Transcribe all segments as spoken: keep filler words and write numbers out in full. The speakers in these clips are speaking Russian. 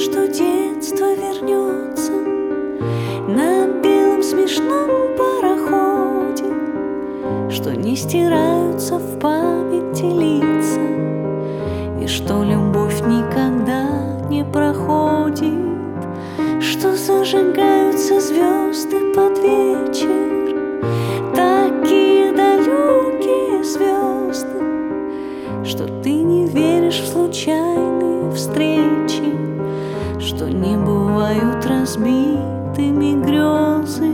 что детство вернется на белом смешном пароходе, что не стираются в памяти лица, и что любовь никогда не проходит, что зажигаются звезды под вечер, такие далекие звезды, что ты не веришь в случайные встречи, что не бывают разбитыми грезы.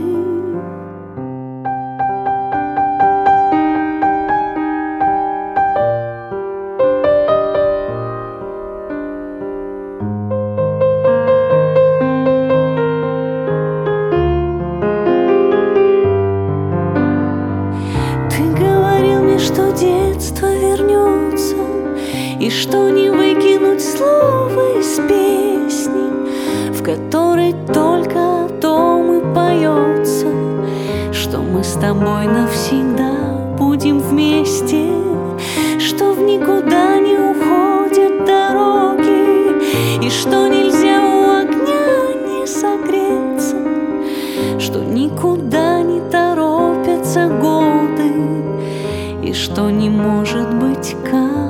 Что детство вернется, и что не выкинуть слово из песни, в которой только о том и поется, что мы с тобой навсегда будем вместе, что в никуда не уходят дороги, и что нельзя у огня не согреться, что никуда не торопятся годы, и что не может быть как